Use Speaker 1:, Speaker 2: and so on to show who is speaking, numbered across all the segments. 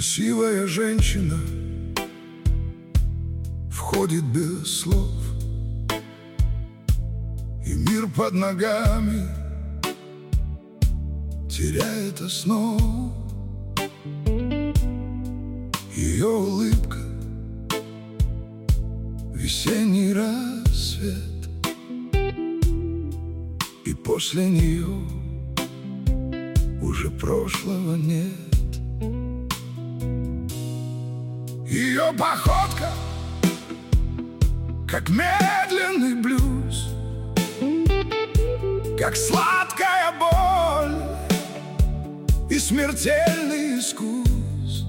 Speaker 1: Красивая женщина входит без слов, и мир под ногами теряет основу. Ее улыбка — весенний рассвет, и после нее уже прошлого нет. Ее походка как медленный блюз, как сладкая боль и смертельный искус.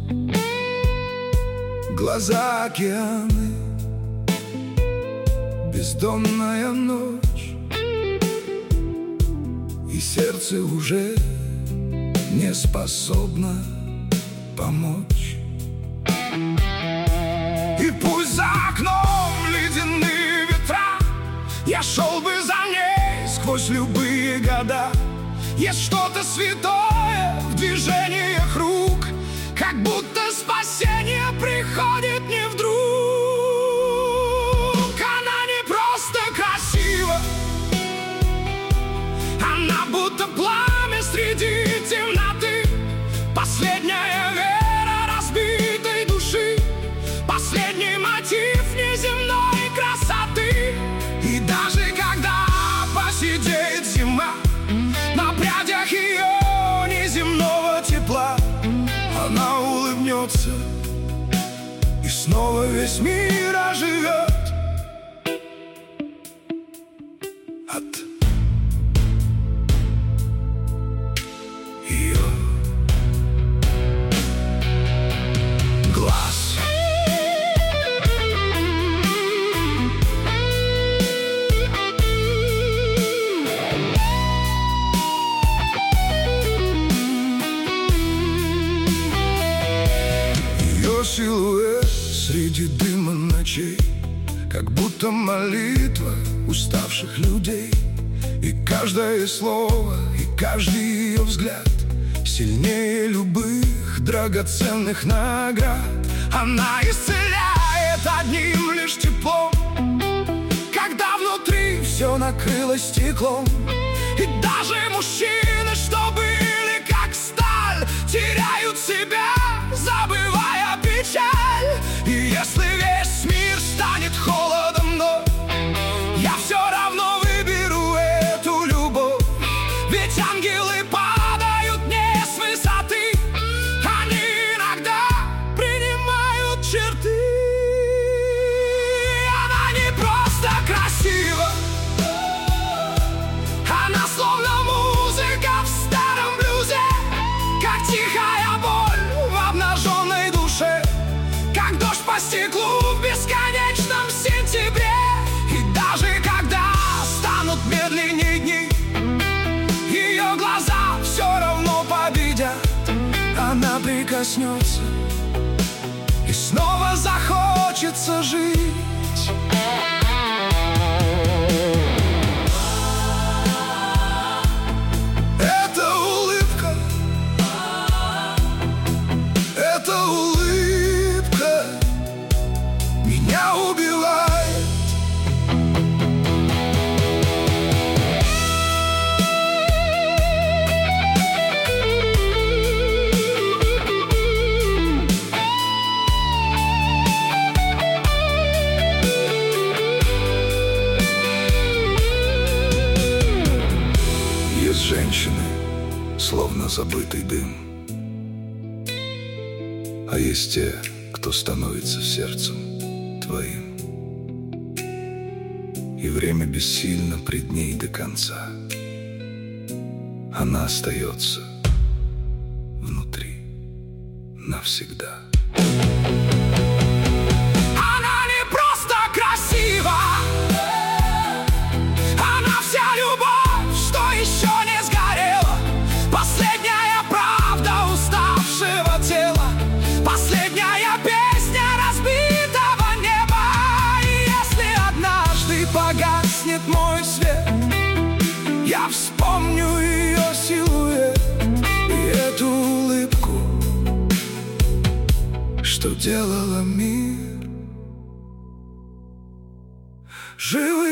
Speaker 1: Глаза океаны, бездонная ночь, и сердце уже не способно помочь. И пусть за окном ледяные ветра, я шел бы за ней сквозь любые года. Есть что-то святое в движениях рук, как будто спасение приходит не вдруг. Она не просто красива, она будто пламя среди темноты, последняя вера разбитой души, последний мотив неземной красоты. И даже когда посидеет зима на прядях ее неземного тепла, она улыбнется, и снова весь мир оживет от ее глаз. Ее силуэт среди дыма ночей, как будто молитва уставших людей. И каждое слово, и каждый ее взгляд сильнее любых драгоценных наград. Она исцеляет одним лишь теплом, когда внутри все накрылось стеклом. И даже мужчины, что были как сталь, теряют себя, забывая печаль. И если весь мир станет холодом, но я все равно выберу эту любовь. Ведь ангелы падают не с высоты, они иногда принимают черты. Она не просто красива, она словно музыка в старом блюзе, как тихая боль в обнаженной душе, как дождь по стеклу в бесконечном сентябре. И даже когда станут медленнее дни, ее глаза все равно победят. Она прикоснется, и снова захочется жить. Эта улыбка, эта улыбка меня убивает. Есть женщины, словно забытый дым, а есть те, кто становится сердцем твоим. И время бессильно пред ней до конца. Она остается внутри навсегда.
Speaker 2: Она не просто красива, она вся любовь, что еще не сгорела, последняя правда уставшего тела, последняя песня разбитого неба. И если однажды погаснет мой свет, я вспомню ее силуэт и эту улыбку,
Speaker 1: что делала мир живым.